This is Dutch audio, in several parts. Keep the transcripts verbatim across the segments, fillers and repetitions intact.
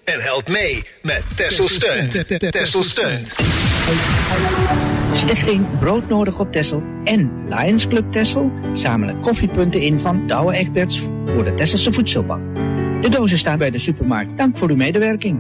en helpt mee met Texel Steunt. Texel Steunt. Stichting Broodnodig op Texel en Lions Club Texel zamelen koffiepunten in van Douwe Egberts voor de Tesselse Voedselbank. De dozen staan bij de supermarkt. Dank voor uw medewerking.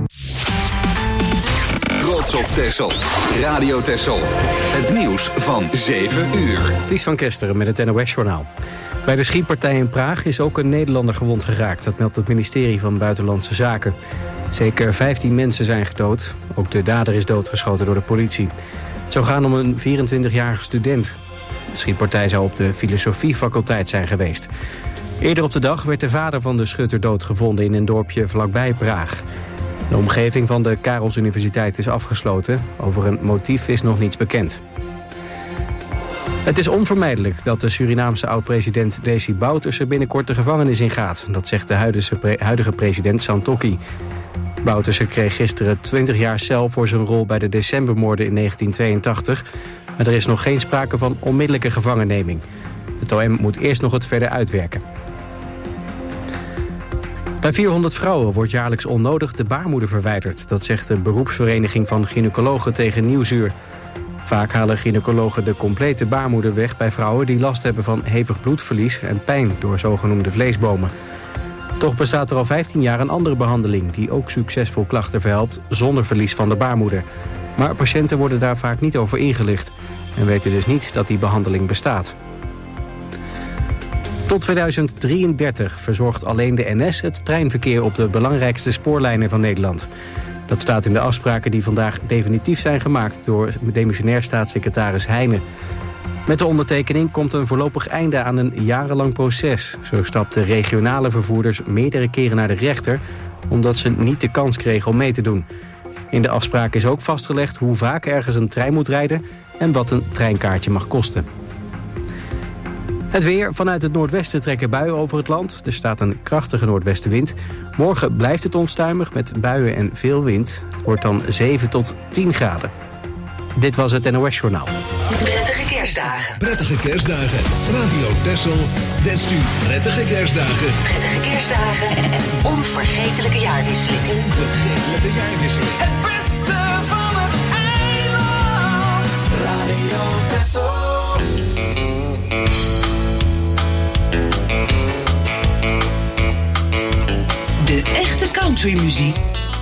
Trots op Texel. Radio Texel. Het nieuws van zeven uur. Ties van Kesteren met het N O S-journaal. Bij de schietpartij in Praag is ook een Nederlander gewond geraakt. Dat meldt het ministerie van Buitenlandse Zaken. Zeker vijftien mensen zijn gedood. Ook de dader is doodgeschoten door de politie. Het zou gaan om een vierentwintigjarige student. De schietpartij zou op de filosofiefaculteit zijn geweest. Eerder op de dag werd de vader van de schutter doodgevonden in een dorpje vlakbij Praag. De omgeving van de Karels Universiteit is afgesloten. Over een motief is nog niets bekend. Het is onvermijdelijk dat de Surinaamse oud-president Desi Bouterse binnenkort de gevangenis ingaat. Dat zegt de huidige, pre- huidige president Santokki. Bouterse kreeg gisteren twintig jaar cel voor zijn rol bij de decembermoorden in negentien tweeëntachtig. Maar er is nog geen sprake van onmiddellijke gevangenneming. Het O M moet eerst nog het verder uitwerken. Bij vierhonderd vrouwen wordt jaarlijks onnodig de baarmoeder verwijderd. Dat zegt de beroepsvereniging van gynaecologen tegen Nieuwsuur. Vaak halen gynaecologen de complete baarmoeder weg bij vrouwen die last hebben van hevig bloedverlies en pijn door zogenoemde vleesbomen. Toch bestaat er al vijftien jaar een andere behandeling die ook succesvol klachten verhelpt zonder verlies van de baarmoeder. Maar patiënten worden daar vaak niet over ingelicht en weten dus niet dat die behandeling bestaat. Tot tweeduizend drieëndertig verzorgt alleen de N S het treinverkeer op de belangrijkste spoorlijnen van Nederland. Dat staat in de afspraken die vandaag definitief zijn gemaakt door demissionair staatssecretaris Heijnen. Met de ondertekening komt een voorlopig einde aan een jarenlang proces. Zo stapten regionale vervoerders meerdere keren naar de rechter omdat ze niet de kans kregen om mee te doen. In de afspraak is ook vastgelegd hoe vaak ergens een trein moet rijden en wat een treinkaartje mag kosten. Het weer. Vanuit het noordwesten trekken buien over het land. Er staat een krachtige noordwestenwind. Morgen blijft het onstuimig met buien en veel wind. Het wordt dan zeven tot tien graden. Dit was het N O S-journaal. Prettige kerstdagen. Prettige kerstdagen. Radio Texel wenst u prettige kerstdagen. Prettige kerstdagen en een onvergetelijke jaarwisseling. Onvergetelijke jaarwisseling. Het beste van het eiland. Radio Texel. De echte countrymuziek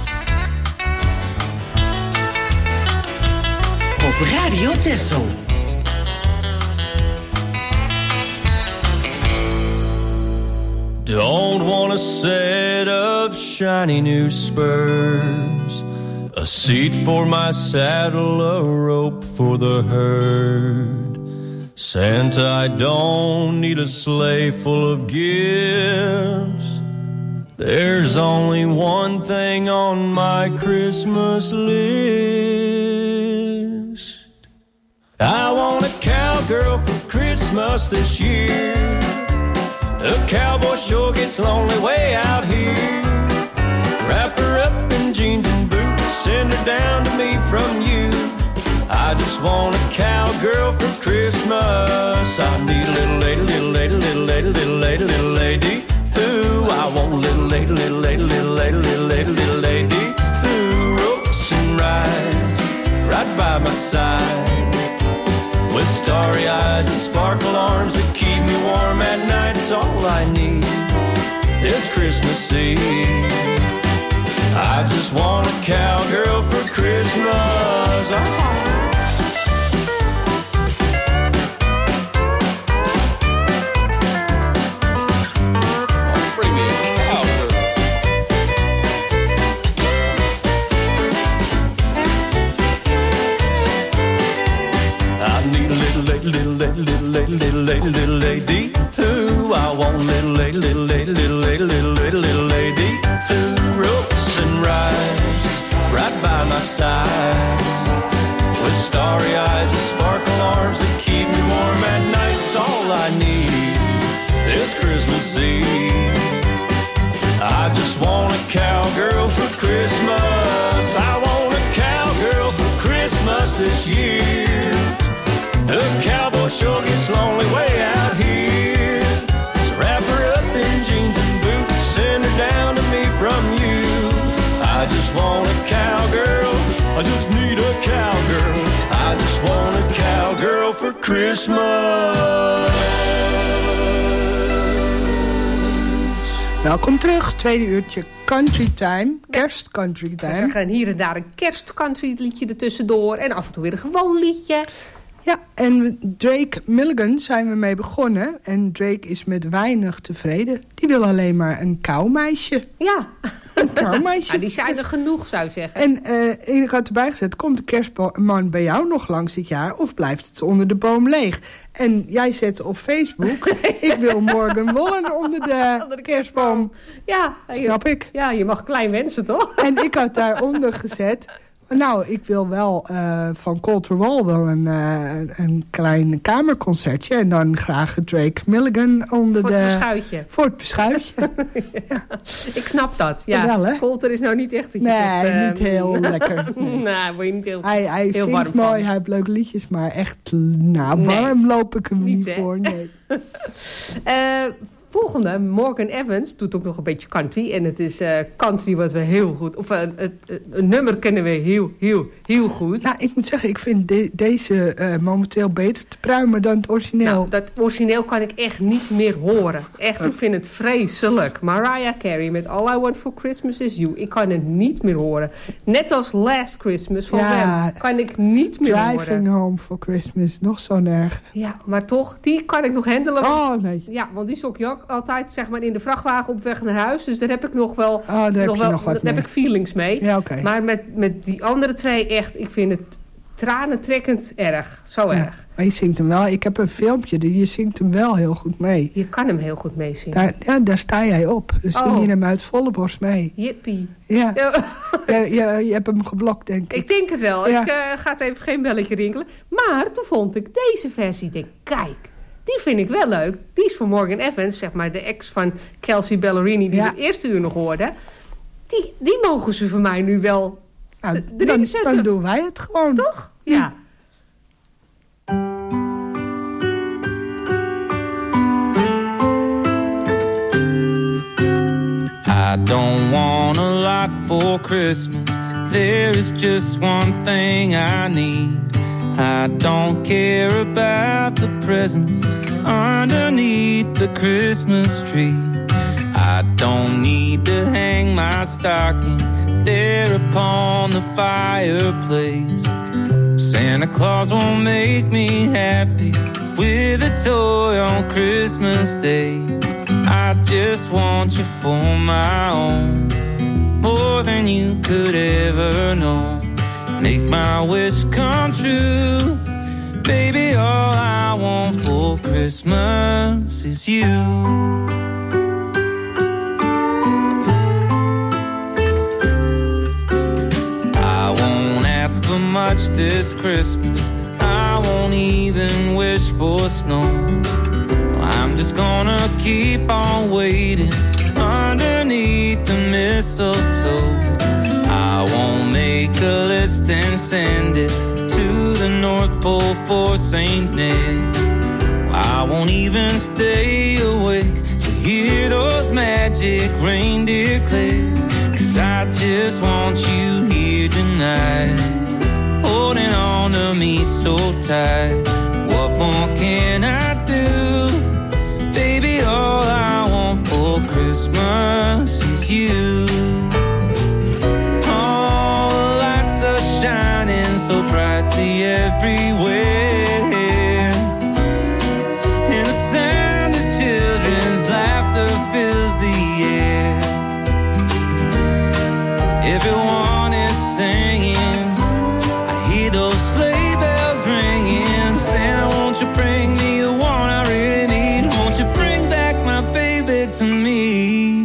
op Radio Texel. Don't want a set of shiny new spurs, a seat for my saddle, a rope for the herd. Santa, I don't need a sleigh full of gifts. There's only one thing on my Christmas list. I want a cowgirl for Christmas this year. The cowboy sure gets lonely way out here. Wrap her up in jeans and boots, send her down to me from you. I just want a cowgirl for Christmas. I need a little lady, little lady, little lady, little lady, little lady. Ooh, I want a little lady, little lady, little lady, little lady, little lady. Who ropes and rides right by my side, with starry eyes and sparkle arms that keep me warm at night. It's all I need this Christmas Eve. I just want a cowgirl for Christmas. Oh. Little lady, little lady, little lady, little lady. Ooh, I want little lady, little lady, little lady, little lady, little lady. Who ropes and rides right by my side, I just want a cowgirl. I just need a cowgirl. I just want a cowgirl for Christmas. Welkom terug, tweede uurtje Country Time, kerst Country Time. Ze zeggen hier en daar een kerst country liedje ertussendoor en af en toe weer een gewoon liedje. Ja, en Drake Milligan zijn we mee begonnen. En Drake is met weinig tevreden. Die wil alleen maar een kauwmeisje. Ja. Een kauwmeisje. Ja, die zijn er genoeg, zou je zeggen. En uh, ik had erbij gezet, komt de kerstman bij jou nog langs dit jaar? Of blijft het onder de boom leeg? En jij zette op Facebook, ik wil Morgan Wallen onder de, onder de kerstboom. Ja. Snap ik. Ja, je mag klein wensen, toch? En ik had daaronder gezet... Nou, ik wil wel uh, van Colter Wall wel een, uh, een klein kamerconcertje. En dan graag Drake Milligan onder voor de... Voor het beschuitje. Voor het beschuitje. Ja. Ik snap dat. Ja, wel, hè? Colter is nou niet echt... Dat nee, je zegt, uh, niet heel lekker. Nee, nou, word je niet heel, hij hij heel zingt warm mooi, van. hij heeft leuke liedjes. Maar echt, nou, warm nee, loop ik hem niet, niet voor. Nee. uh, Volgende, Morgan Evans, doet ook nog een beetje country. En het is uh, country wat we heel goed... Of uh, het, uh, een nummer kennen we heel, heel, heel goed. Nou, ik moet zeggen, ik vind de, deze uh, momenteel beter te pruimen dan het origineel. Nou, dat origineel kan ik echt niet meer horen. Echt, ik vind het vreselijk. Mariah Carey met All I Want For Christmas Is You. Ik kan het niet meer horen. Net als Last Christmas van ja, Wham kan ik niet meer Driving horen. Driving Home For Christmas, nog zo erg. Ja, maar toch, die kan ik nog handelen. Oh, nee. Ja, want die sok je ook altijd zeg maar in de vrachtwagen op weg naar huis. Dus daar heb ik nog wel, oh, daar heb, nog je wel nog wat daar mee. heb ik feelings mee. Ja, okay. Maar met, met die andere twee echt, ik vind het tranentrekkend erg. Zo ja, erg. Maar je zingt hem wel. Ik heb een filmpje, je zingt hem wel heel goed mee. Je kan hem heel goed meezingen. Daar, ja, daar sta jij op. Dus oh. zing je hem uit volle borst mee. Jippie. Ja, ja, ja je hebt hem geblokt, denk ik. Ik denk het wel. Ja. Ik uh, ga het even geen belletje rinkelen. Maar toen vond ik deze versie, denk kijk... Die vind ik wel leuk. Die is van Morgan Evans, zeg maar de ex van Kelsey Ballerini... die ja. we het eerste uur nog hoorden. Die, die mogen ze voor mij nu wel nou, dan, dan doen wij het gewoon. Toch? Ja. I don't want a lot for Christmas. There is just one thing I need. I don't care about the presents underneath the Christmas tree. I don't need to hang my stocking there upon the fireplace. Santa Claus won't make me happy with a toy on Christmas Day. I just want you for my own, more than you could ever know. Make my wish come true. Baby, all I want for Christmas is you. I won't ask for much this Christmas. I won't even wish for snow. I'm just gonna keep on waiting underneath the mistletoe. I won't make a list and send it to the North Pole for Saint Nick. I won't even stay awake to hear those magic reindeer click. Cause I just want you here tonight, holding on to me so tight. What more can I do? Baby, all I want for Christmas is you. Shining so brightly everywhere, and the sound of children's laughter fills the air. Everyone is singing, I hear those sleigh bells ringing. Santa, won't you bring me the one I really need? Won't you bring back my baby to me?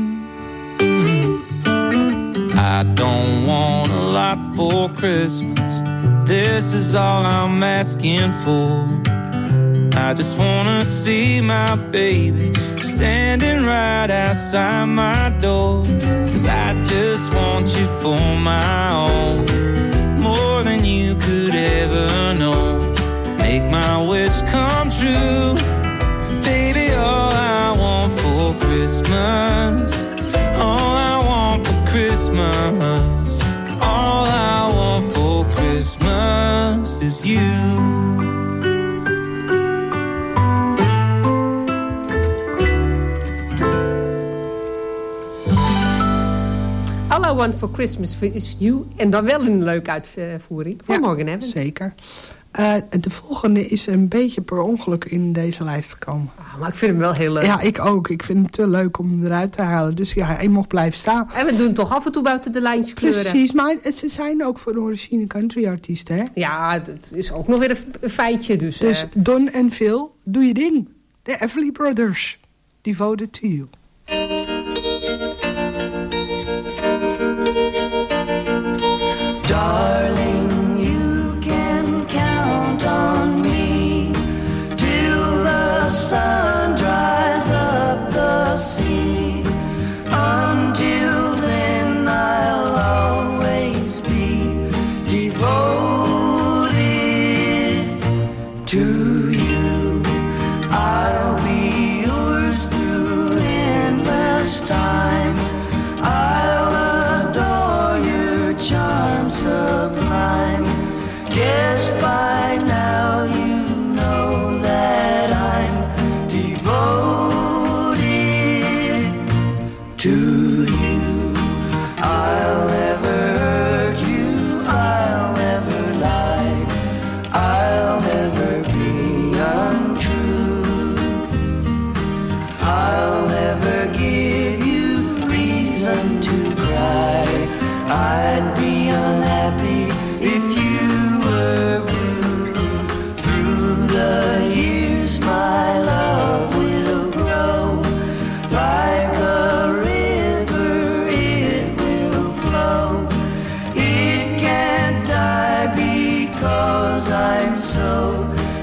I don't want a lot for Christmas. This is all I'm asking for. I just wanna see my baby standing right outside my door. Cause I just want you for my own, more than you could ever know. Make my wish come true. Baby, all I want for Christmas, all I want for Christmas Christmas. All I want for Christmas is you. All I Want for Christmas is You. En dan wel een leuke uitvoering. Voor ja, morgen, hè? Zeker. Uh, de volgende is een beetje per ongeluk in deze lijst gekomen. Ah, maar ik vind hem wel heel leuk. Ja, ik ook. Ik vind hem te leuk om hem eruit te halen. Dus ja, hij mocht blijven staan. En we doen toch af en toe buiten de lijntjes kleuren. Precies, maar ze zijn ook voor de origine country artiesten, hè? Ja, dat is ook nog weer een feitje. Dus, dus uh... Don en Phil, doe je ding. The Everly Brothers, Devoted to You. Darling, you can count on me till the sun dries up the sea. Until then, I'll always be devoted to you. I'll be yours through endless time. I'll adore your charm sublime. Guess by now you know that I'm devoted to you. I'll never hurt you, I'll never lie, I'll never be untrue. I'll never give you reason to cry. I'd be unhappy if you were blue. Through the years my love will grow. Like a river it will flow. It can't die because I'm so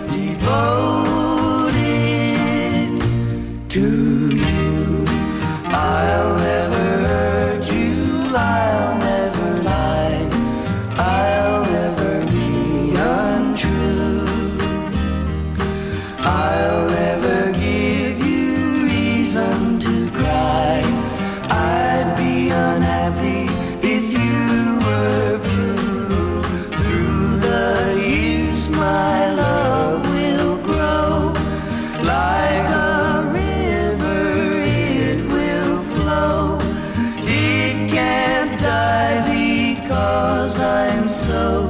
devoted to you. I'll never hurt you, I'll never lie, I'll never be untrue. I'll never give you reason to cry. I'd be unhappy if you were blue. Through the years my love will grow. Like a river it will flow. It can't die because I'm so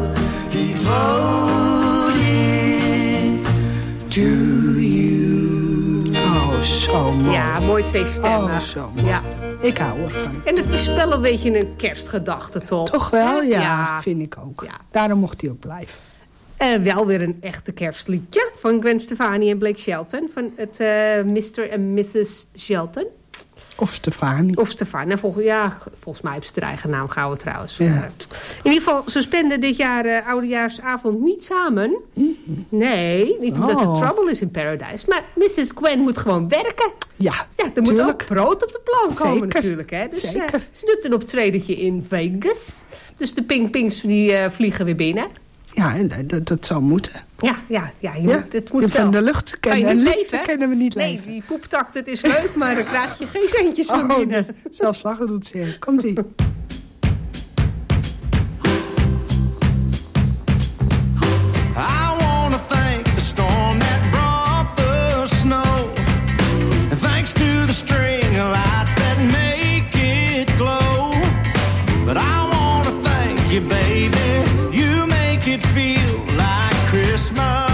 devoted to you. Oh, zo mooi. Ja, mooi twee stemmen. Oh, zo mooi. Ja. Ik hou ervan. En het is wel een beetje een kerstgedachte, toch? Toch wel? Ja, ja. vind ik ook. Ja. Daarom mocht hij ook blijven. Uh, wel weer een echte kerstliedje van Gwen Stefani en Blake Shelton. Van het uh, mister en missus Shelton. Of Stefani. Of Stefani. Nou, volgens, ja, volgens mij heeft ze haar eigen naam gehouden trouwens. Ja. In ieder geval, ze spenden dit jaar uh, oudejaarsavond niet samen. Mm-hmm. Nee, niet omdat Oh. er trouble is in Paradise. Maar missus Gwen moet gewoon werken. Ja, Ja, er moet tuurlijk. ook brood op de plank komen Zeker. natuurlijk. Hè? Dus Zeker. Uh, ze doet een optredentje in Vegas. Dus de ping-pings die uh, vliegen weer binnen. Ja, en dat, dat zou moeten. Ja, ja, ja, je Ja, moet, het moet je wel. van de lucht Kan je kennen. En niet liefde leven? kennen we niet Nee, leven. die poeptakt, het is leuk, maar dan krijg je geen centjes van Oh, binnen. zelfs lachen doet zeer. Komt-ie. I wanna thank the storm that brought the snow, and thanks to the string of lights that make it glow. But I wanna thank you, baby, you make it feel like Christmas.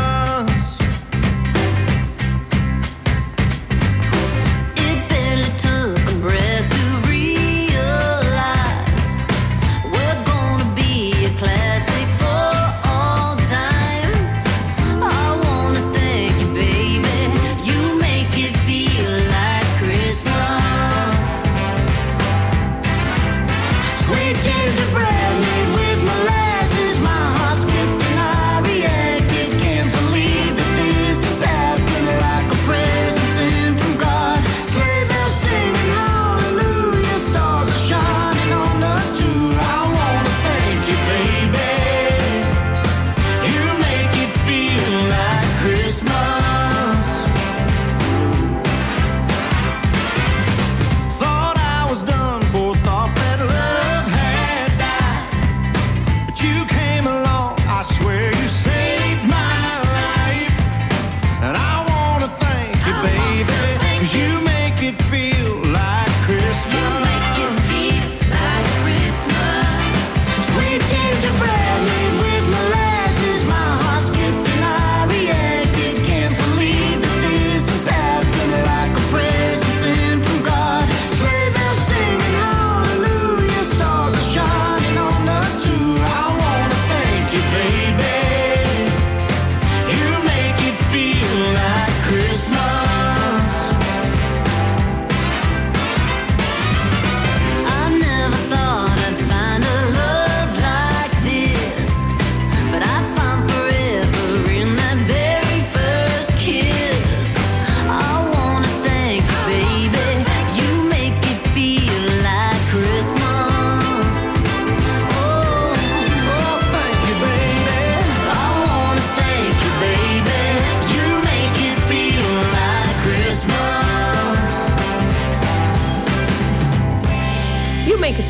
It barely took a breath to realize we're gonna be a classic for all time. I wanna thank you, baby, you make it feel like Christmas. Sweet gingerbread made with molasses, my heart skipped and I reacted. Can't believe that this is happening, like a present sent from God. Sleigh bells singing hallelujah, stars are shining on us too. I wanna thank you, baby, you make it feel like Christmas. Thought I was done for, thought that love had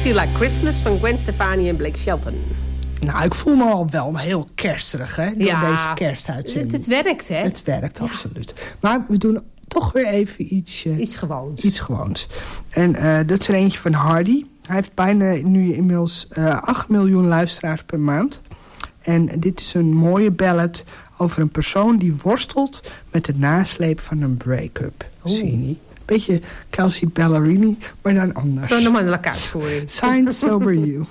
You Like Christmas van Gwen Stefani en Blake Shelton. Nou, ik voel me al wel heel kersterig, hè, door Ja, deze kerstuitzending. Het, het werkt, hè? Het werkt, absoluut. Maar we doen toch weer even iets... Uh, iets gewoons. Iets gewoons. En uh, dat is er eentje van Hardy. Hij heeft bijna nu inmiddels uh, acht miljoen luisteraars per maand. En dit is een mooie ballad over een persoon die worstelt met de nasleep van een break-up. Zie je niet? Beetje Kelsey Ballerini, maar dan anders. Dan een mannelijke uitvoering. Signed, Sober You.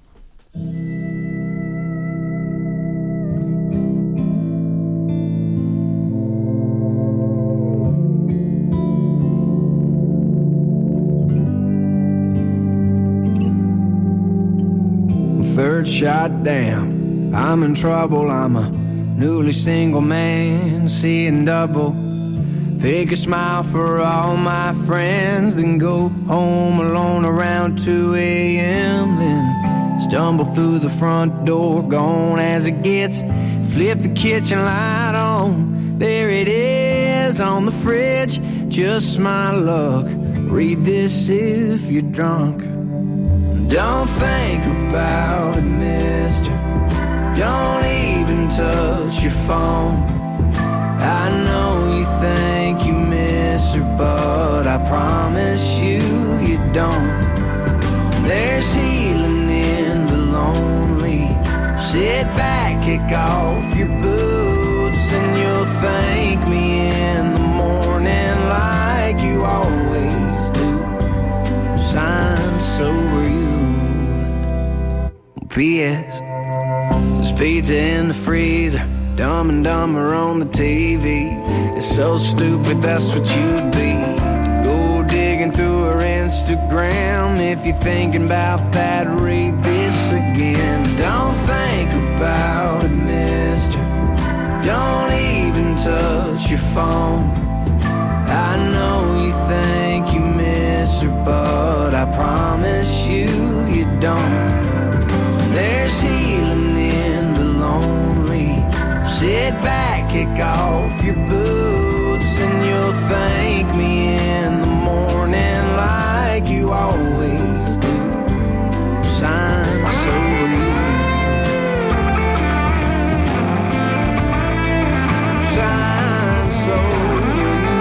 Third shot down, I'm in trouble, I'm a newly single man, seeing double. Fake a smile for all my friends, then go home alone around two a.m. Then stumble through the front door, gone as it gets. Flip the kitchen light on, there it is on the fridge, just my luck. Read this if you're drunk. Don't think about it, mister. Don't even touch your phone. I know you think you miss her, but I promise you, you don't. There's healing in the lonely. Sit back, kick off your boots, and you'll thank me in the morning like you always do. Sign sober you. P S There's pizza in the freezer, Dumb and Dumber on the T V. It's so stupid, that's what you'd be. Go digging through her Instagram. If you're thinking about that, read this again. Don't think about it, mister. Don't even touch your phone. I know you think you miss her, but I promise you, you don't. There's healing in the lonely. Sit back, kick off your boots, and you'll thank me in the morning like you always do. Sign sober you. Sign sober you.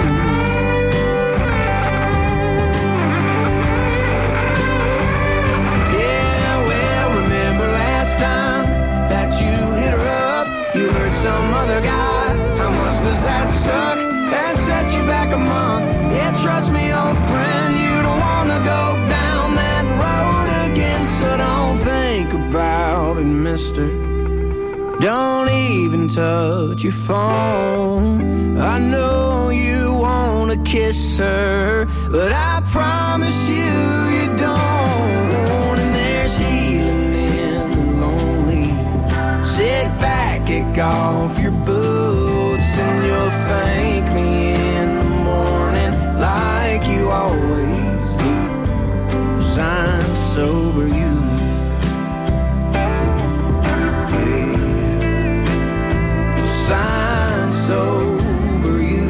Yeah, well, remember last time that you hit her up, you heard some other guy. How much does that suck? That set you back a month. Yeah, trust me, old friend, you don't wanna go down that road again. So don't think about it, mister. Don't even touch your phone. I know you wanna kiss her, but I promise you, you don't. And there's healing in the lonely. Sit back, kick off your boots, and you'll thank me in the morning like you always do. Sign sober you. Yeah. Sign sober you.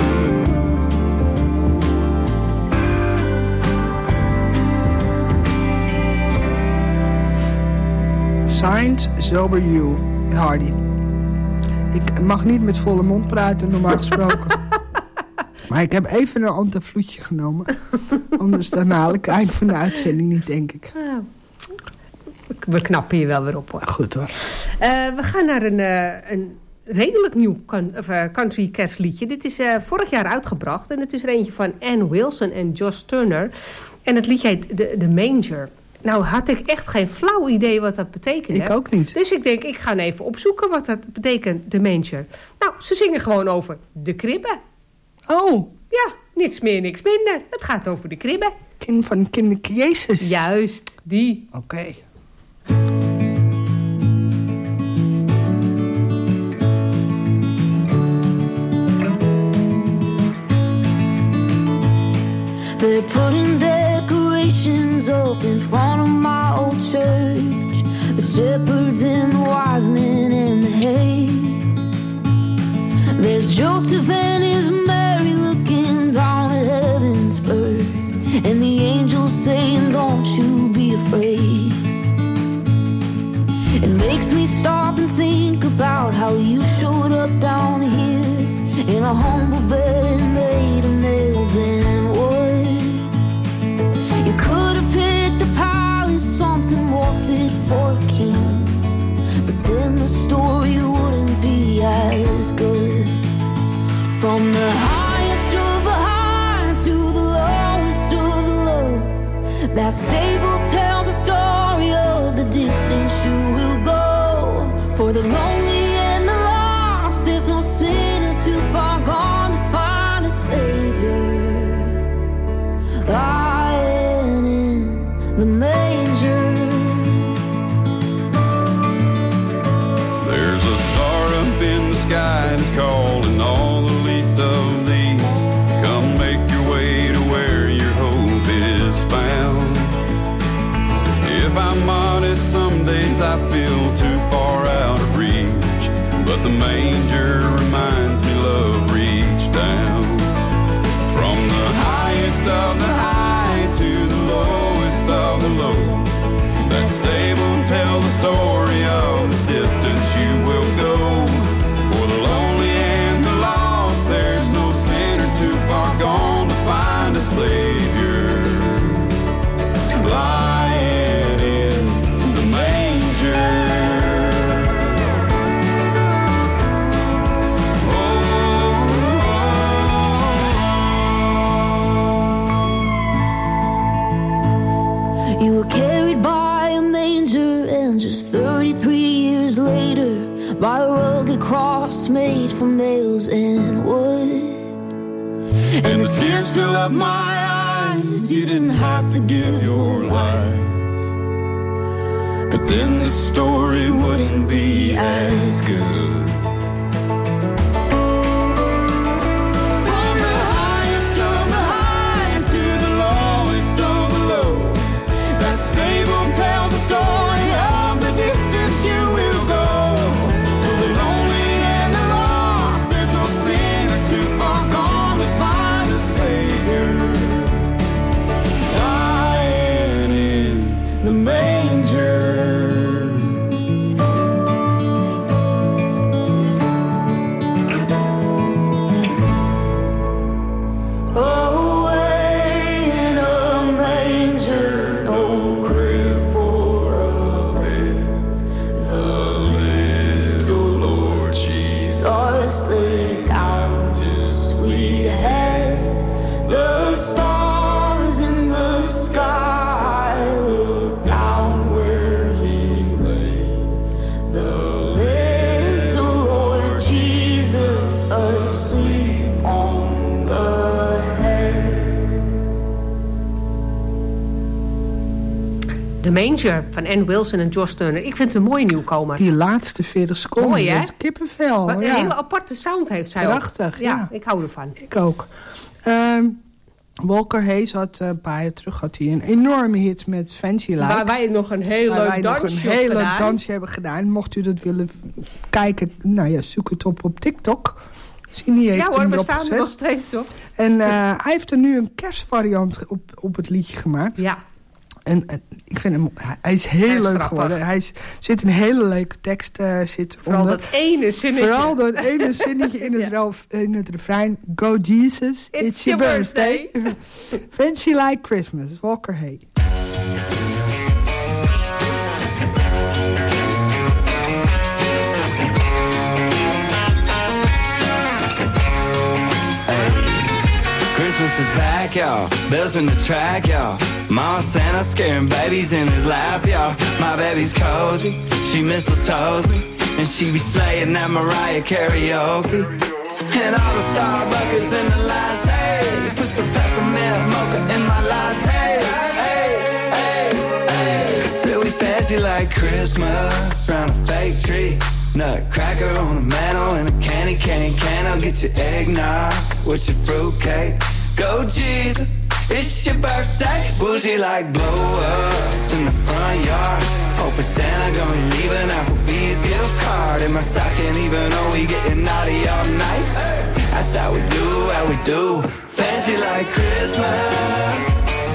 Signed, Sober You, Hardy. Ik mag niet met volle mond praten, normaal gesproken. Maar ik heb even een antivloedje genomen. Anders dan haal ik het eind van de uitzending niet, denk ik. Ja. We knappen je wel weer op, hoor. Goed, hoor. Uh, we gaan naar een, uh, een redelijk nieuw kan, of, uh, country kerstliedje. Dit is uh, vorig jaar uitgebracht. En het is er eentje van Ann Wilson en Josh Turner. En het liedje heet The, The Manger. Nou had ik echt geen flauw idee wat dat betekende. Ik ook niet. Dus ik denk, ik ga even opzoeken wat dat betekent, The Manger. Nou, ze zingen gewoon over de kribben. Oh. Ja, niets meer, niks minder. Het gaat over de kribben. Kind van kinderke Jezus. Juist, die. Oké. Okay. They're putting decorations up in front of my old church. The shepherds and the wise men in the hay. There's Joseph and his Mary looking down at heaven's birth, and the angels saying, don't you be afraid. makes me stop and think about how you showed up down here in a humble bed made of nails and wood. You could have picked a palace, something more fit for a king, but then the story wouldn't be as good. From the highest of the high to the lowest of the low, that stable tells the story of the distance you will go. For the lonely and the lost, there's no sinner too far gone to find a savior. Lying in the manger. There's a star up in the sky and it's calling all the least of these. Come make your way to where your hope is found. If I'm honest, some days I feel too far out of reach, but the manger reminds me love reached down. From the highest of the high to the lowest of the low, that stable tells a story of the distance you will go. For the lonely and the lost, there's no sinner too far gone to find a savior. Lying in the manger. You were carried by a manger, and just thirty-three years later, by a rugged cross made from nails and wood. And the tears fill up my eyes. You didn't have to give your life, but then the story wouldn't be as good. From the highest of the high to the lowest of the low, that stable tells a story of the distance you will go. For the lonely and the lost, there's no sinner too far gone to find a savior. Lying in the manger. Away in a manger, no crib for a bed. The little Lord Jesus laid down his sweet head. The stars in the sky look down where he lay. The little Lord Jesus asleep on the hay. The Manger van Ann Wilson en Josh Turner. Ik vind het een mooie nieuwkomer. Die laatste veertig seconden. Mooi, hè? Dat is kippenvel. Wat een ja. hele aparte sound heeft zij Prachtig, ook. ja. Ik hou ervan. Ik ook. Ehm, Walker Hayes had uh, een paar jaar terug had hij een enorme hit met Fancy Like. Waar wij nog een heel Waar leuk wij nog dansje een heel leuk gedaan. dansje hebben gedaan. Mocht u dat willen v- kijken, nou ja, zoek het op op TikTok. Zini heeft Ja hoor, hem we erop staan er gezet. nog steeds op. En uh, hij heeft er nu een kerstvariant op, op het liedje gemaakt. Ja. En uh, ik vind hem, hij is heel Hij is leuk grappig. geworden. Hij is, zit een hele leuke tekst uh, zit Vooral onder. dat ene zinnetje. Vooral dat ene zinnetje in het, Ja. roof- in het refrein. Go Jesus, it's, your birthday. Fancy like Christmas, Walker Hay. Christmas is back, y'all. Bells in the track, y'all. Mama Santa scaring babies in his lap, y'all. My baby's cozy, she mistletoes me, and she be slaying that Mariah karaoke. And all the Starbuckers in the line say, put some peppermint mocha in my latte. Hey, hey, hey. I said we fancy like Christmas, round a fake tree. Nutcracker on a mantle and a candy cane can. I'll get you eggnog with your fruitcake. Go Jesus, it's your birthday. Bougie like blow-ups in the front yard. Hoping Santa gonna leave an Applebee's gift card in my stocking, even though we getting naughty all night. That's how we do, how we do. Fancy like Christmas.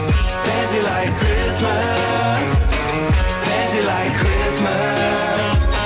Fancy like Christmas. Fancy like Christmas.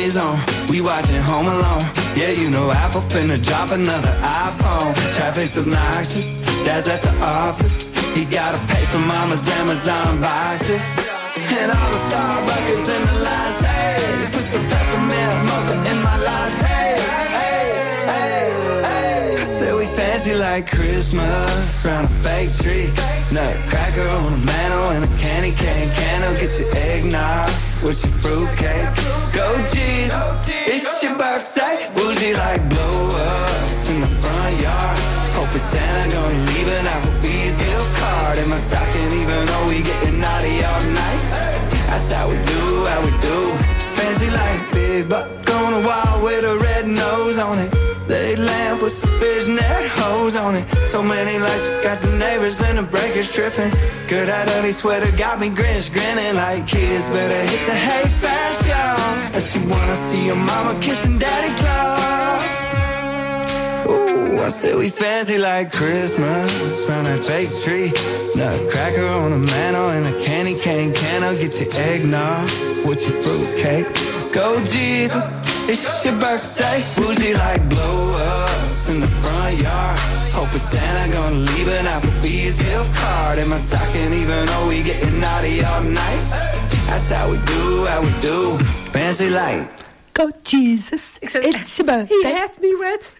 J's on, we watching Home Alone. Yeah, you know Apple finna drop another iPhone. Traffic's obnoxious, Dad's at the office. He gotta pay for Mama's Amazon boxes. And all the Starbuckers in the lines, hey, put some peppermint mocha in my latte. Hey, hey, hey. I said we fancy like Christmas, round a fake tree. Nutcracker on a mantle and a candy cane candle. Get your eggnog with your fruitcake. Go Jesus, it's your birthday. Bougie like blow-ups in the front yard. Hoping Santa gonna leave an Applebee's gift card in my stocking, even though we getting naughty all night. That's how we do, how we do. Fancy like big buck on a wall with a red nose on it. Laid lamp with some fishnet hose on it. So many lights, got the neighbors and the breakers tripping. Good that ugly sweater got me Grinch grinning like kids. Better hit the hay fast, y'all, unless you wanna see your mama kissing Daddy Claus. Ooh, I said we fancy like Christmas, round that fake tree. Nutcracker on a mantle and a candy cane candle. Get your eggnog with your fruitcake. Go Jesus, it's your birthday. Bougie like blow-ups in the front yard. Hoping Santa gonna leave an Applebee's gift card in my stocking, even though we getting naughty all night. That's how we do, how we do. Fancy like Go Jesus, Ik zei, it's your birthday. He had me wet.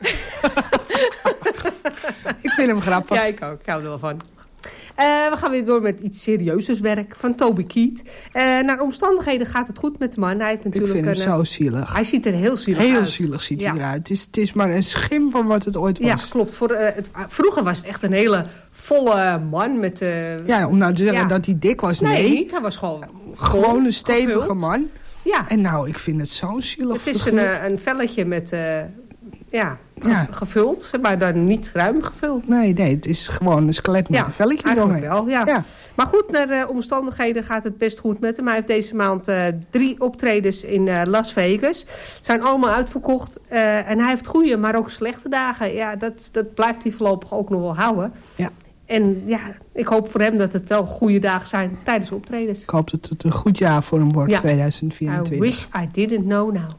Ik vind hem grappig. Ja, ik ook. Ik hou er wel van. Uh, we gaan weer door met iets serieuzers werk van Toby Keith. Uh, naar omstandigheden gaat het goed met de man. Hij heeft natuurlijk ik vind hem een, zo zielig. Hij ziet er heel zielig heel uit. Heel zielig ziet ja. hij eruit. Het is, het is maar een schim van wat het ooit was. Ja, klopt. Voor, uh, het, vroeger was het echt een hele volle man met... Uh, ja, om nou te zeggen ja. dat hij dik was, nee. Nee, niet. Hij was gewoon... Gewoon een stevige gevuld. man. Ja. En nou, ik vind het zo zielig. Het is een, uh, een velletje met... Uh, ja, ge- ja, gevuld, maar dan niet ruim gevuld. Nee, nee, het is gewoon een skelet met ja, een velletje eigenlijk eromheen. wel, ja. ja. Maar goed, naar uh, omstandigheden gaat het best goed met hem. Hij heeft deze maand uh, drie optredens in uh, Las Vegas. Zijn allemaal uitverkocht. Uh, en hij heeft goede, maar ook slechte dagen. Ja, dat, dat blijft hij voorlopig ook nog wel houden. Ja. En ja, ik hoop voor hem dat het wel goede dagen zijn tijdens optredens. Ik hoop dat het een goed jaar voor hem wordt, ja. tweeduizend vierentwintig. I wish I didn't know now.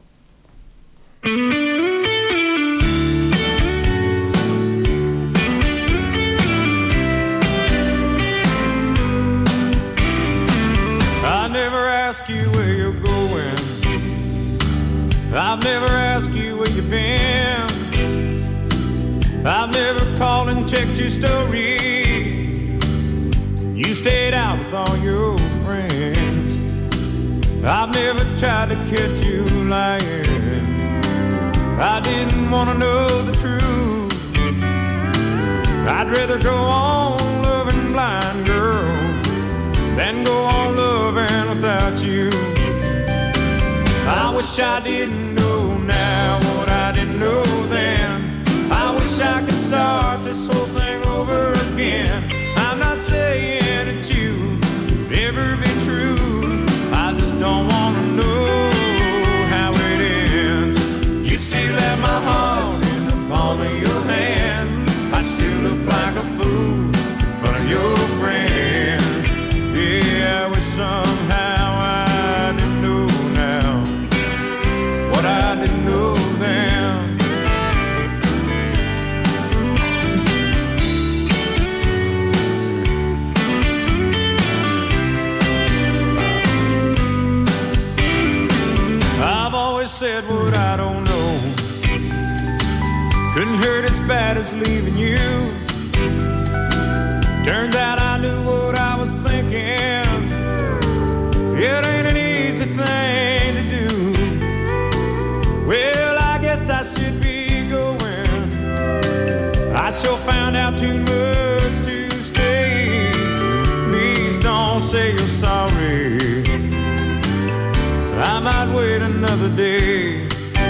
I never ask you where you're going. I've never asked you where you've been. I've never called and checked your story. You stayed out with all your friends. I've never tried to catch you lying. I didn't want to know the truth. I'd rather go on loving blind, girl, than go on loving without you. I wish I didn't know now what I didn't know then. I wish I could start this whole thing over again. I'm not saying that you would ever be true. I just don't want to know how it ends. You'd still have my heart in the palm of your hand. I'd still look like a fool in front of your friends. Yeah, I wish somehow I didn't know now what I didn't know then. I've always said what I don't know. Couldn't hurt as bad as leaving you. Turns out I knew what I was thinking. It ain't an easy thing to do. Well, I guess I should be going. I sure found out too much to stay. Please don't say you're sorry. I might wait another day.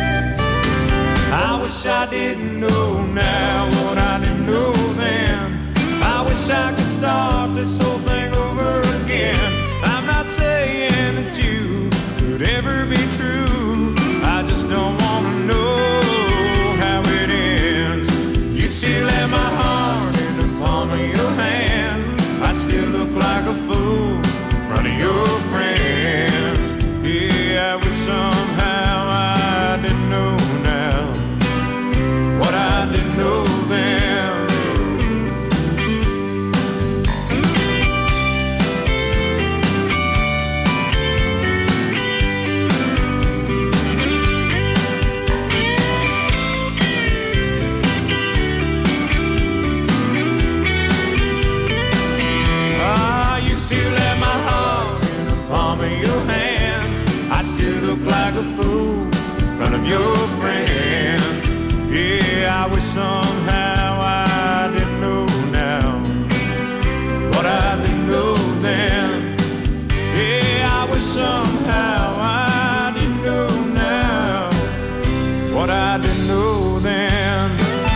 I wish I didn't know now what I didn't know then. I wish I could start this whole thing over again. I'm not saying that you could ever be true. I just don't want to know how it ends. You'd still have my heart in the palm of your hand. I'd still look like a fool in front of your friends. Yeah, I wish somehow I look like a fool in front of your friends. Yeah, I wish somehow I didn't know now what I didn't know then. Yeah, I wish somehow I didn't know now what I didn't know then.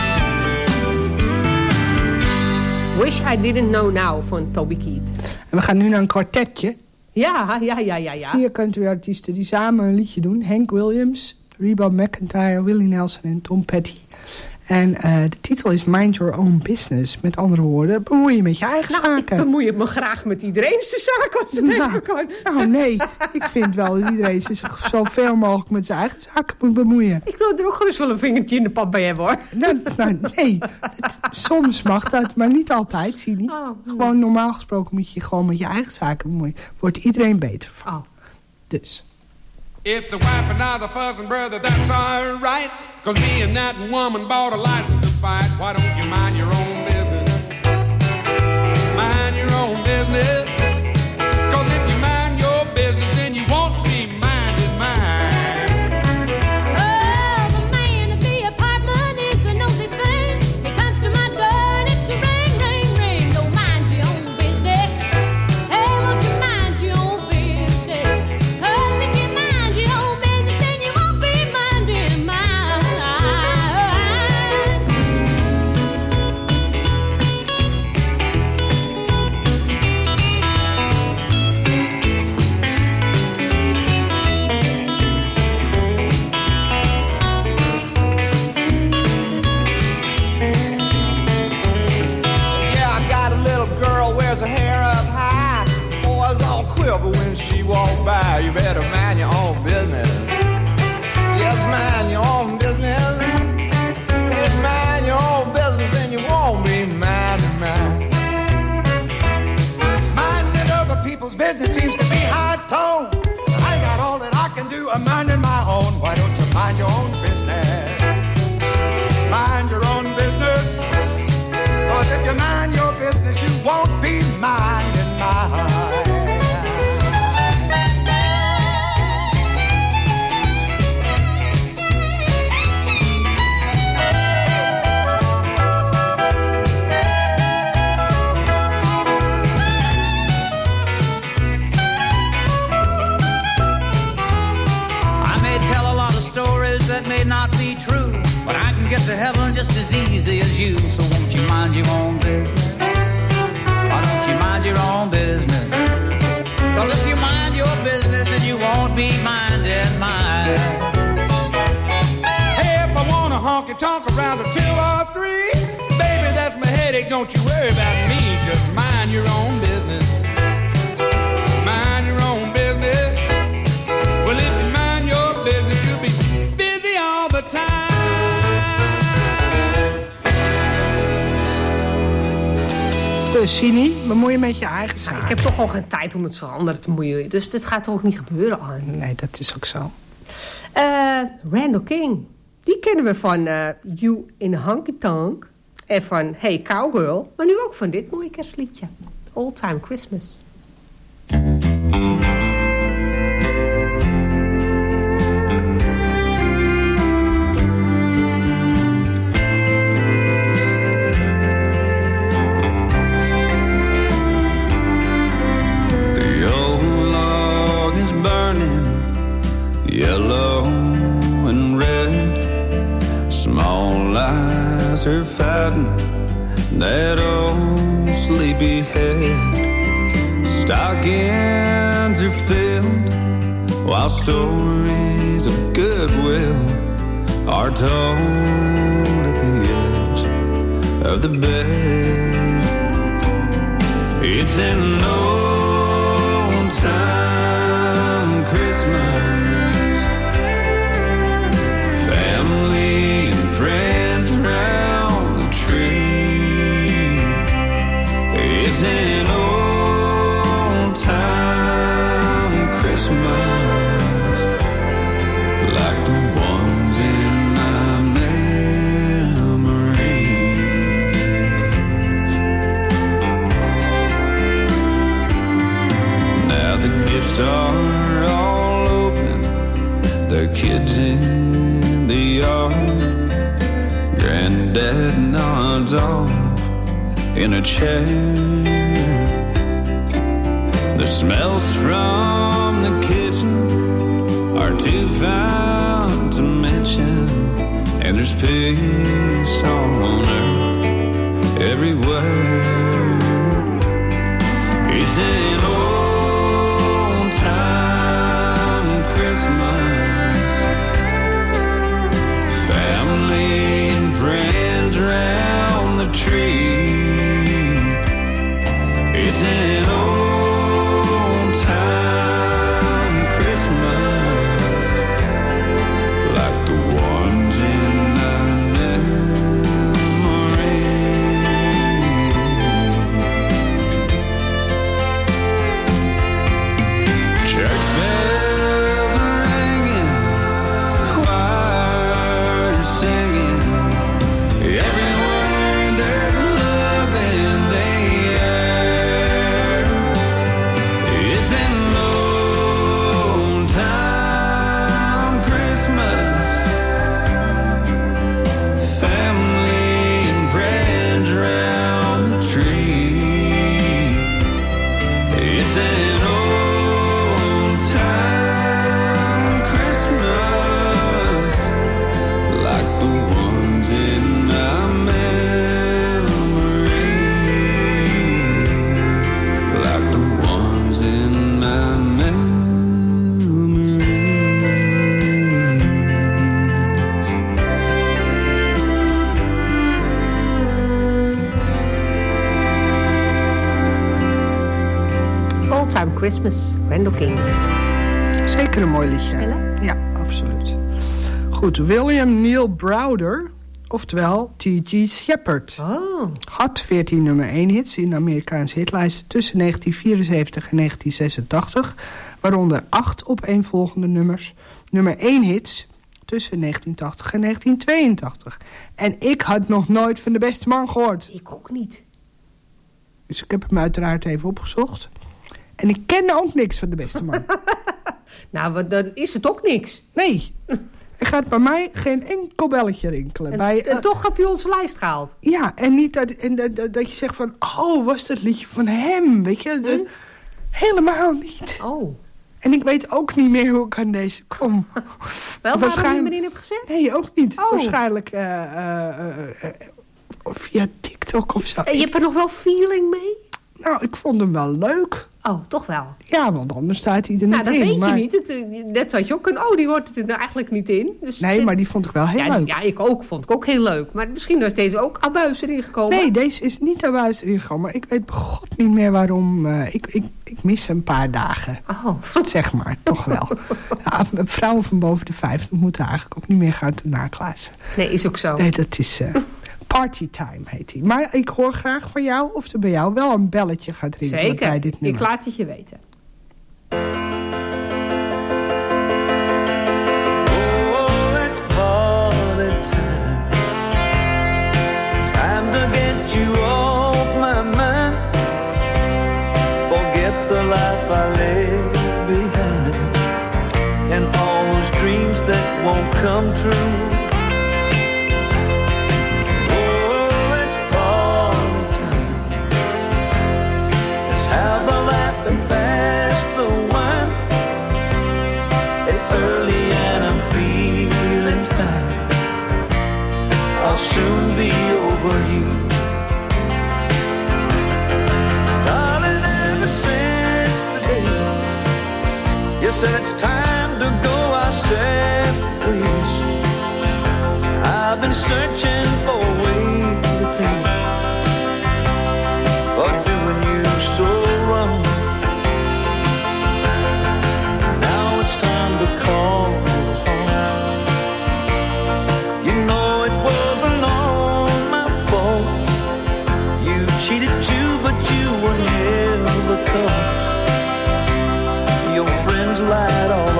Wish I Didn't Know Now van Toby Keith. En we gaan nu naar een kwartetje. Ja, ja, ja, ja, ja. Vier countryartiesten die samen een liedje doen. Hank Williams, Reba McEntire, Willie Nelson en Tom Petty. En uh, de titel is Mind Your Own Business. Met andere woorden, bemoei je met je eigen nou, zaken. Ik bemoei me graag met iedereen zijn zaken als het nou, even kan. Nou nee, ik vind wel dat iedereen zich zoveel mogelijk met zijn eigen zaken moet bemoeien. Ik wil er ook gerust wel een vingertje in de pap bij hebben, hoor. Nou, nou nee, het, soms mag dat, maar niet altijd, zie je niet. Oh, gewoon normaal gesproken moet je gewoon met je eigen zaken bemoeien. Wordt iedereen beter van. Oh. Dus. If the wife and I the fussing, brother, that's alright. Cause me and that woman bought a license to fight. Why don't you mind your own business? Mind your own business. Cause if you mind your business, then you won't be minding mine. Oh, the man at the apartment is a nosy thing. He comes to my door and it's a ring, ring, ring. Don't mind your own business. Hey, won't you mind your own business? Cause if you mind your own business, then you won't be minding mine. Yeah, I got a little girl, wears her hair up high. Boys all quiver when she walk by. You better mind your own business. Yes, mind your own business. Yes, mind your own business, and you won't be minding mine. Minding other people's business seems to be high tone. I got all that I can do. I'm minding my own. Why don't you mind your own business? Mind your own business. Cause if you mind your business, you won't be minding mine. I may tell a lot of stories that may not be true, but I can get to heaven just as easy as you. So won't you mind your own business? Why don't you mind your own business? Well, if you mind your business, then you won't be minding mine. Hey, if I want a honky tonk around a two or three, baby, that's my headache. Don't you worry about me. Just mind your own business. Mind your own business. Well, if you mind your business, you'll be busy all the time. Dus Sini, bemoei je met je eigen zaken. Ik heb toch al geen tijd om het voor anderen te moeien. Dus dit gaat toch ook niet gebeuren, Anne? Nee, dat is ook zo. Uh, Randall King. Die kennen we van uh, You in a Honky Tonk. En van Hey Cowgirl. Maar nu ook van dit mooie kerstliedje. Old Time Christmas. Yellow and red, small eyes are fighting that old sleepy head. Stockings are filled while stories of goodwill are told at the edge of the bed. It's an old time Christmas. Family and friends round the tree. It's an old time Christmas, like the ones in my memories. Now the gifts are all open The kids in the yard, Granddad nods off in a chair. The smells from the kitchen are too foul to mention, and there's peace on earth everywhere. It's an old time Christmas, family and friends round the tree. It's an old time Christmas, like the ones in our memories. Church bells are ringing, choir singing. Everywhere there's love in the air. It's an old time Christmas, family and friends round the tree. It's an old time Christmas, like the ones in our memories, like the ones in our memories. Old Time Christmas, Randall King. Zeker een mooi liedje. Ja, absoluut. Goed, William Neal Browder, oftewel T G Shepherd. Oh. Had veertien nummer één hits in de Amerikaanse hitlijsten tussen negentien vierenzeventig en negentien zesentachtig. Waaronder acht opeenvolgende nummers. Nummer één hits tussen negentien tachtig en negentien tweeëntachtig. En ik had nog nooit van de beste man gehoord. Ik ook niet. Dus ik heb hem uiteraard even opgezocht. En ik kende ook niks van de beste man. Nou, wat- dan is het ook niks. Nee. Er gaat bij mij geen enkel belletje rinkelen. En, bij, en eh, toch heb je onze lijst gehaald. Ja, en niet dat, en dat, dat, dat je zegt van... Oh, was dat liedje van hem? Weet je? De- helemaal niet. Oh. En ik weet ook niet meer hoe ik aan deze kom. Wel, waarom je me erin hebt gezet? Nee, ook niet. Oh. Waarschijnlijk eh, eh, eh, eh, via TikTok of zo. En je hebt er nog wel feeling mee? Nou, ik vond hem wel leuk. Oh, toch wel? Ja, want anders staat hij er niet Nou, dat in. weet maar... je niet. Het, eh, net had je ook een... Oh, die hoort er nou eigenlijk niet in. Dus Nee, zit- maar die vond ik wel heel ja, leuk. Ja, ik ook. Vond ik ook heel leuk. Maar misschien was deze ook abuis erin gekomen. Nee, deze is niet aan buis erin gekomen. Maar ik weet begot niet meer waarom. Uh, ik, ik, ik mis een paar dagen. Oh. Zeg maar, toch wel. Ja, vrouwen van boven de vijftig moeten eigenlijk ook niet meer gaan te naklassen. Nee, is ook zo. Nee, dat is... Uh, Partytime heet hij. Maar ik hoor graag van jou of er bij jou wel een belletje gaat rinkelen bij Zeker. dit nummer. Ik laat het je weten. Oh, it's party time. Time to get you off my mind. Forget the life I left behind, and all those dreams that won't come true. Oh, it's party time. Let's have a laugh and pass the wine. It's early and I'm feeling fine. I'll soon be over you. Darling, ever since the day you said it's time to go our separate ways, I've been searching for a way to pay for doing you so wrong. Now it's time to call home. You know it wasn't all my fault. You cheated too, but you were never caught. Your friends lied all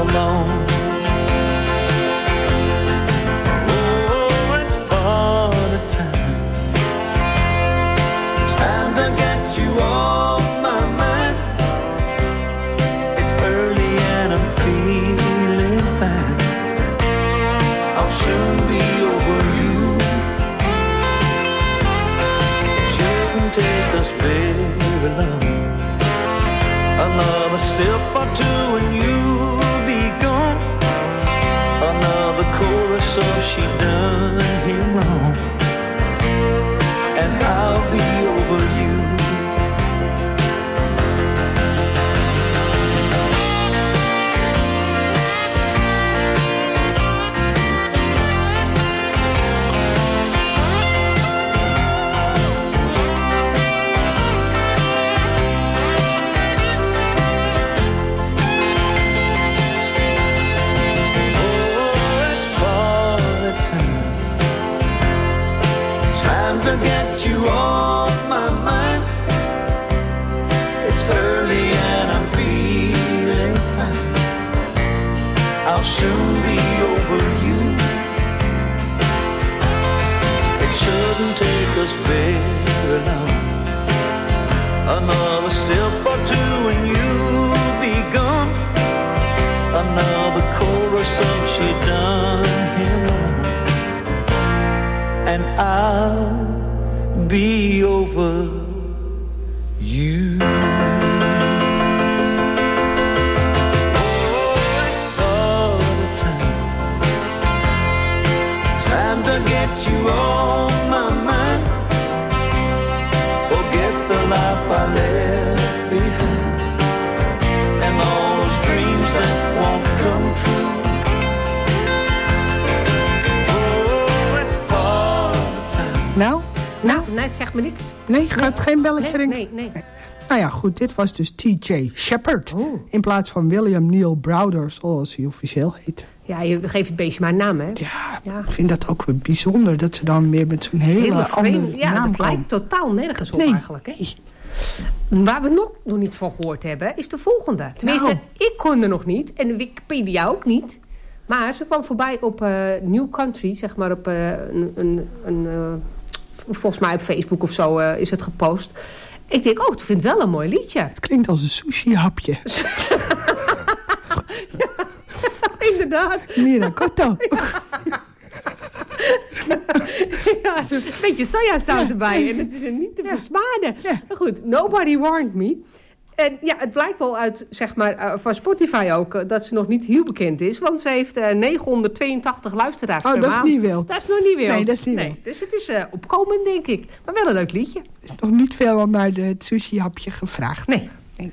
soon be over you. Shouldn't take us very long. Another sip or two and you'll be gone. Another chorus of she done him wrong, and I'll be over you. Get you off my mind. It's early and I'm feeling fine. I'll soon be over you. It shouldn't take us very long. Another sip or two and you'll be gone. Another chorus of she done him wrong, and I'll be over you. Oh, it's all the time. Time to get you on my mind. Forget the life I left behind, and all those dreams that won't come true. Oh, it's all the time. Nou? Nou, nee, het zegt me niks. Nee, gaat nee. geen belletje nee, ringen? Nee, nee, nee. Nou ja, goed, dit was dus T J Shepard. Oh. In plaats van William Neal Browder, zoals hij officieel heet. Ja, je geeft het beestje maar een naam, hè? Ja, ja. Ik vind dat ook weer bijzonder, dat ze dan weer met zo'n hele, hele andere ja, naam dat komen. lijkt totaal nergens op nee. eigenlijk. Hè? Waar we nog, nog niet van gehoord hebben, is de volgende. Tenminste, nou. ik kon er nog niet en Wikipedia ook niet. Maar ze kwam voorbij op uh, New Country, zeg maar op uh, een... een, een uh, volgens mij op Facebook of zo uh, is het gepost. Ik denk, oh, ik vind het wel een mooi liedje. Het klinkt als een sushi-hapje. Ja, inderdaad. Mira Cotto. Ja, een beetje sojasaus erbij. Ja. En het is er niet te ja. versmaden. Ja. Maar goed, Nobody Warned Me. En ja, het blijkt wel uit, zeg maar, uh, van Spotify ook, uh, dat ze nog niet heel bekend is. Want ze heeft uh, negenhonderdtweeëntachtig luisteraars oh, per dat maand. Is niet wild. Dat is nog niet wild. Nee, dat is niet nee. wild. Dus het is uh, opkomend, denk ik. Maar wel een leuk liedje. Er is nog niet veel naar de, het sushi-hapje gevraagd. Nee. nee.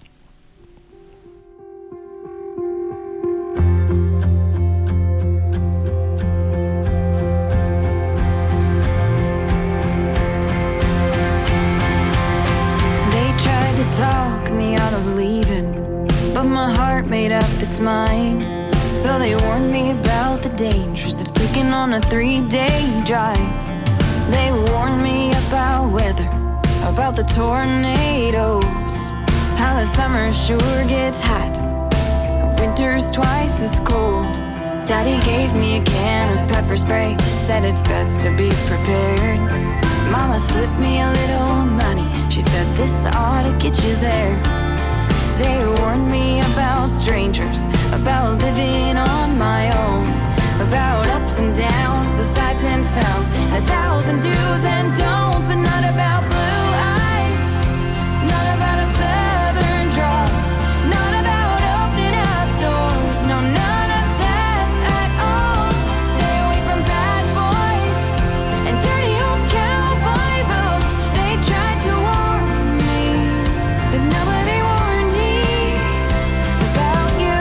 Talk me out of leaving, but my heart made up its mind. So they warned me about the dangers of taking on a three-day drive. They warned me about weather, about the tornadoes, how the summer sure gets hot, winter's twice as cold. Daddy gave me a can of pepper spray, said it's best to be prepared. Mama slipped me a little money, she said this ought to get you there. They warned me about strangers, about living on my own, about ups and downs, the sights and sounds, a thousand do's and don'ts, but not about blue eyes, not about a southern draw, not about opening up doors, no, none of that at all. Stay away from bad boys and dirty old cowboy boots. They tried to warn me, but nobody warned me about you.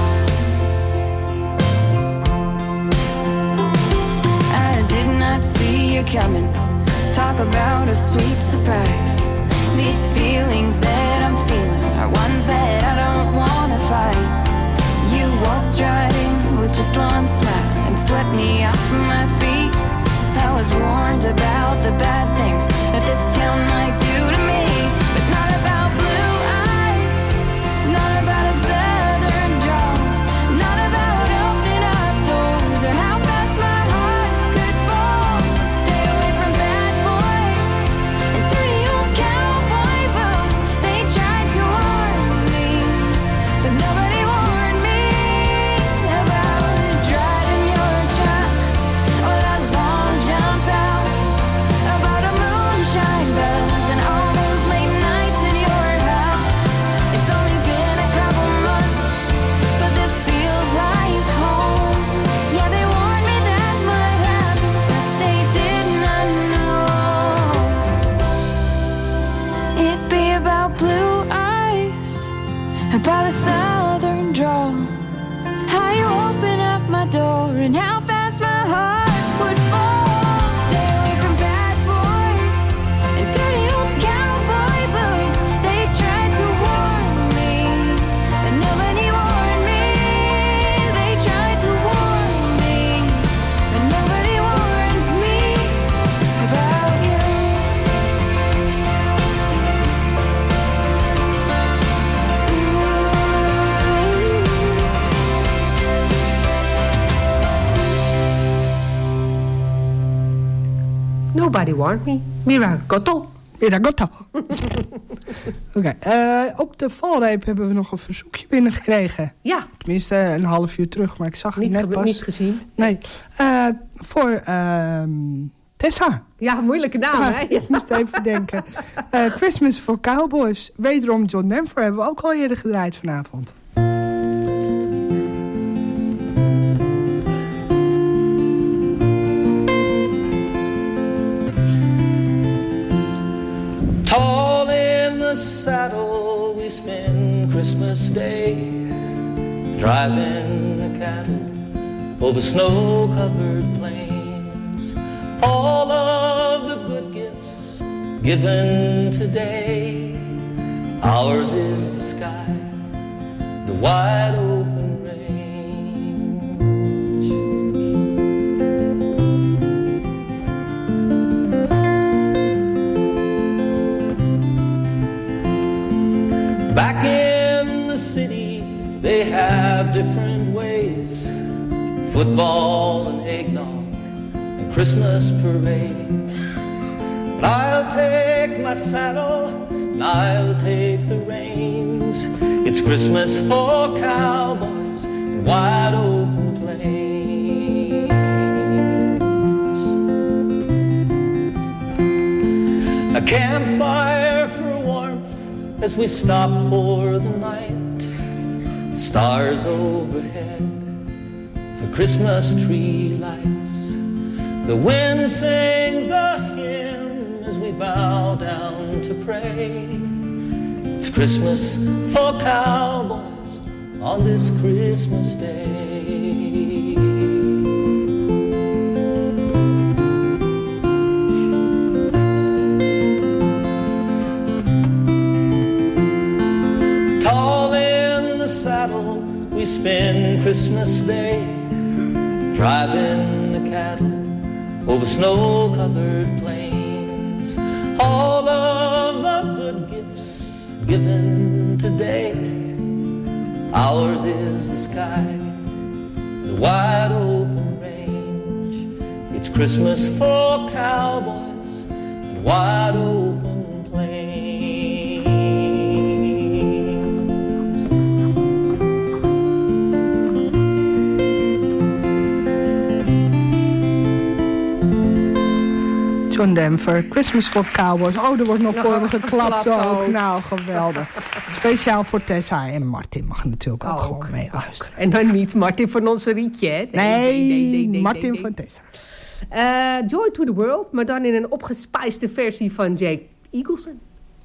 I did not see you coming. Talk about a sweet surprise. These feelings that I'm feeling are ones that I don't wanna fight. You waltzed right in with just one smile and swept me off my feet. I was warned about the bad things that this town might do to me, but not about blue eyes, not about a southern draw, not about opening up doors or how fast my heart could fall. Stay away from bad boys and dirty old cowboy boots. They tried to warn me, but nobody warned me about driving your truck about a southern drawl. How you open up my door and how fast my heart would fall. Stay away from bad boys and dirty old cowboy boots. They tried to warn me, but nobody warned me. They tried to warn me, but nobody warned me about you. Nobody warned me. Miragotto. Miragotto. Oké, okay, uh, op de valreep hebben we nog een verzoekje binnengekregen. Ja. Tenminste, een half uur terug, maar ik zag het Niet, net ge- pas. niet gezien. Nee, uh, voor uh, Tessa. Ja, moeilijke naam, Ja, hè? ik moest even denken. Uh, Christmas for Cowboys. Wederom John Denver hebben we ook al eerder gedraaid vanavond. Tall in the saddle, we spend Christmas Day, driving the cattle over snow-covered plains. All of the good gifts given today, ours is the sky, the wide open range. Back in the city, they have different ways. Football and eggnog and Christmas parades. But I'll take my saddle and I'll take the reins. It's Christmas for cowboys and wide open plains. A campfire for warmth as we stop for the night. Stars overhead, the Christmas tree lights. The wind sings a hymn as we bow down to pray. It's Christmas for cowboys on this Christmas day. Tall in the saddle, we spend Christmas Day, driving the cattle over snow-covered plains. All of the good gifts given today, ours is the sky, the wide open range. It's Christmas for cowboys and wide open plains. John Denver, Christmas for Cowboys. Oh, er wordt nog Nog voor een geklapt geklapt ook. ook. Nou, geweldig. Speciaal voor Tessa en Martin mag natuurlijk ook, Ook. gewoon mee luisteren. En dan niet Martin van onze Rietje, hè? Nee, Martin van Tessa. Uh, Joy to the World, maar dan in een opgespijsde versie van Jake Eagleson.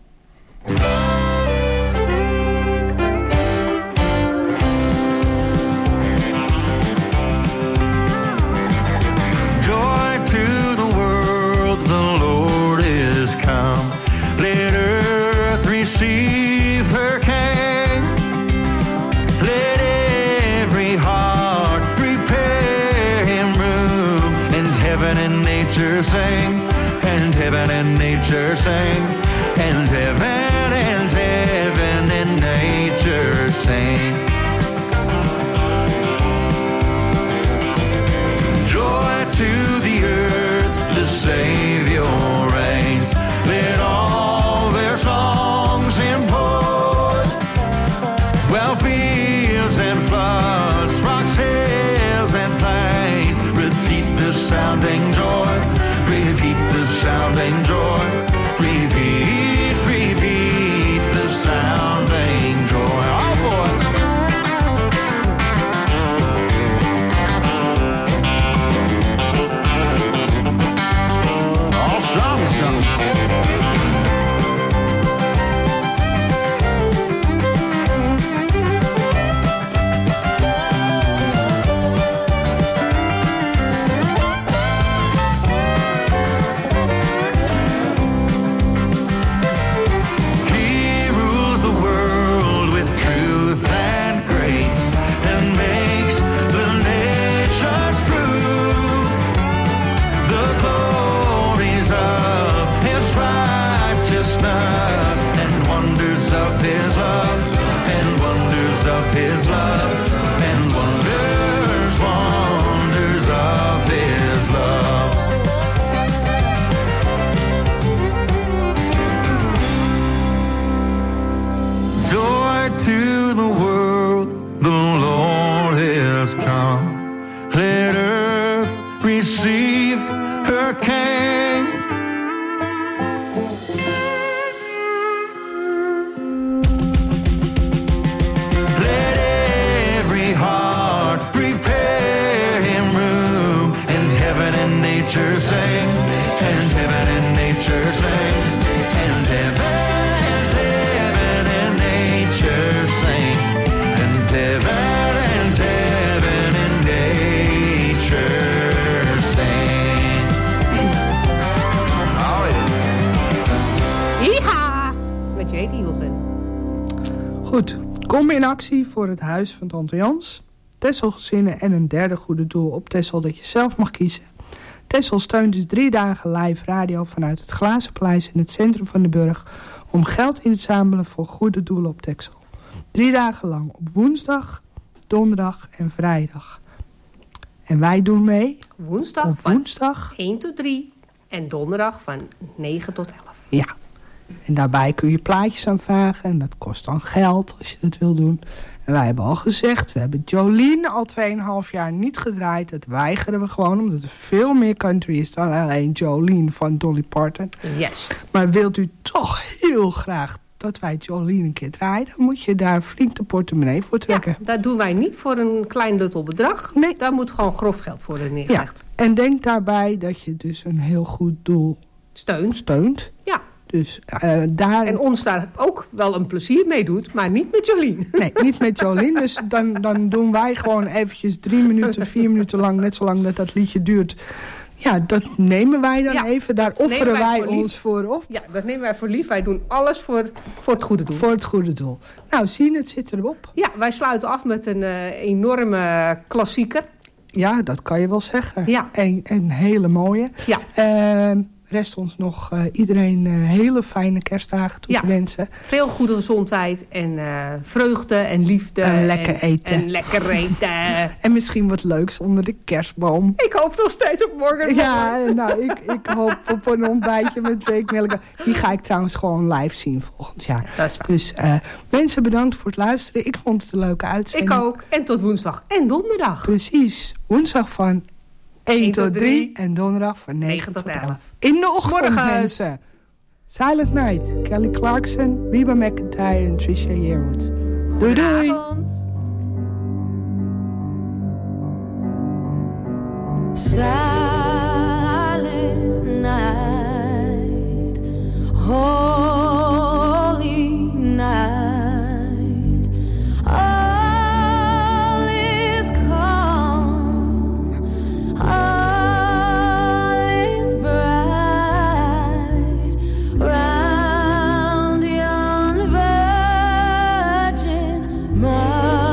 Joy to the world, the Lord is come. Let earth receive her King. Let every heart prepare him room. And heaven and nature sing, and heaven and nature sing, and heaven and heaven and nature sing. Joy to the earth, the Savior reigns. Let all their songs import. Well, fields and floods, rocks, hills and plains, repeat the sounding joy, repeat the sounding joy, repeat, repeat the sounding joy. Oh boy! Oh, song, song. Kom in actie voor het Huis van Tante Jans. Texelgezinnen en een derde goede doel op Texel dat je zelf mag kiezen. Texel steunt dus drie dagen live radio vanuit het Glazen Paleis in het centrum van de Burg om geld in te zamelen voor goede doelen op Texel. Drie dagen lang op woensdag, donderdag en vrijdag. En wij doen mee Woensdag op woensdag van één tot drie en donderdag van negen tot elf. Ja. En daarbij kun je plaatjes aanvragen en dat kost dan geld als je dat wil doen. En wij hebben al gezegd, we hebben Jolene al tweeënhalf jaar niet gedraaid. Dat weigeren we gewoon, omdat er veel meer country is dan alleen Jolene van Dolly Parton. Juist. Maar wilt u toch heel graag dat wij Jolene een keer draaien, dan moet je daar flink de portemonnee voor trekken. Ja, daar doen wij niet voor een klein luttel bedrag. Nee. Daar moet gewoon grof geld voor neergelegd. Ja. En denk daarbij dat je dus een heel goed doel steunt. steunt. Ja. Dus uh, daar... En ons daar ook wel een plezier mee doet, maar niet met Jolene. Nee, niet met Jolene. Dus dan, dan doen wij gewoon eventjes drie minuten, vier minuten lang, net zo lang dat dat liedje duurt. Ja, dat nemen wij dan ja, even. Daar offeren wij, wij voor ons lief. voor op. Ja, dat nemen wij voor lief. Wij doen alles voor, voor het goede doel. Voor het goede doel. Nou, zien, het zit erop. Ja, wij sluiten af met een uh, enorme klassieker. Ja, dat kan je wel zeggen. Ja. Een, een hele mooie. Ja. Uh, rest ons nog uh, iedereen uh, hele fijne kerstdagen toe ja. te wensen. Veel goede gezondheid en uh, vreugde en liefde. En lekker en, eten. En lekker eten. En misschien wat leuks onder de kerstboom. Ik hoop nog steeds op morgen. Ja, nou, ik, ik hoop op een ontbijtje met Drake Milligan. Die ga ik trouwens gewoon live zien volgend jaar. Dat is waar. Dus uh, mensen bedankt voor het luisteren. Ik vond het een leuke uitzending. Ik ook. En tot woensdag en donderdag. Precies. Woensdag van één tot drie en donderdag van negen tot elf. In de ochtend, Morgens. mensen. Silent Night, Kelly Clarkson, Reba McEntire en Trisha Yearwood. Doei doei. Silent night, holy night, all is calm, all is bright, round yon virgin mother.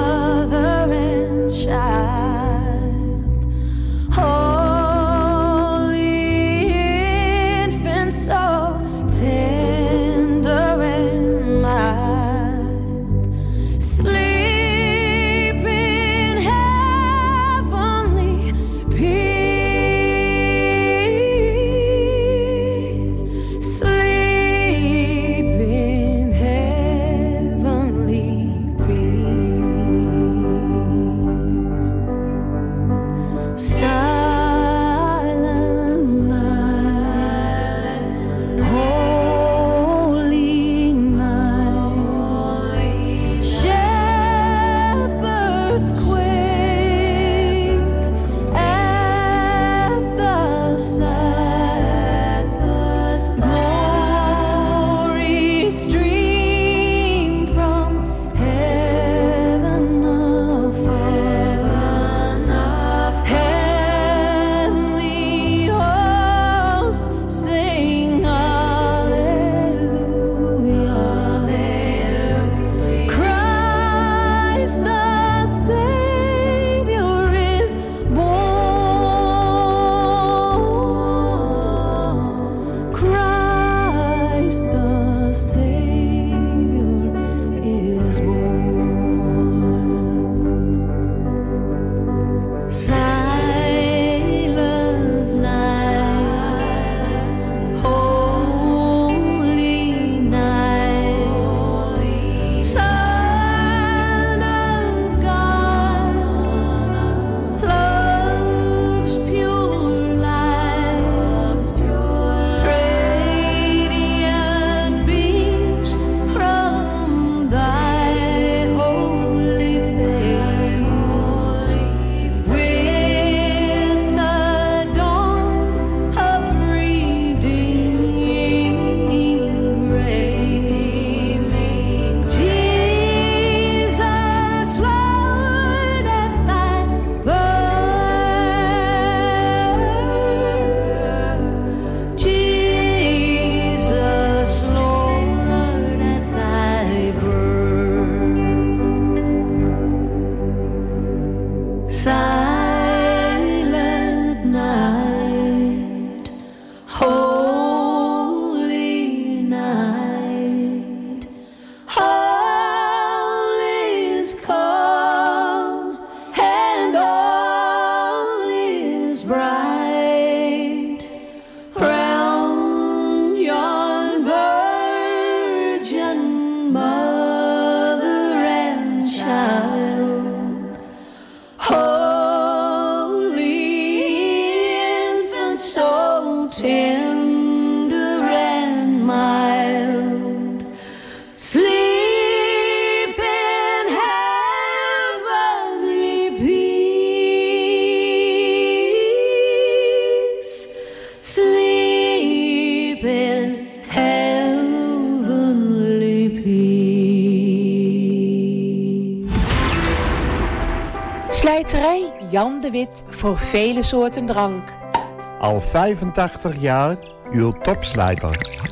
Slijterij Jan de Wit voor vele soorten drank. Al vijfentachtig jaar uw topslijter.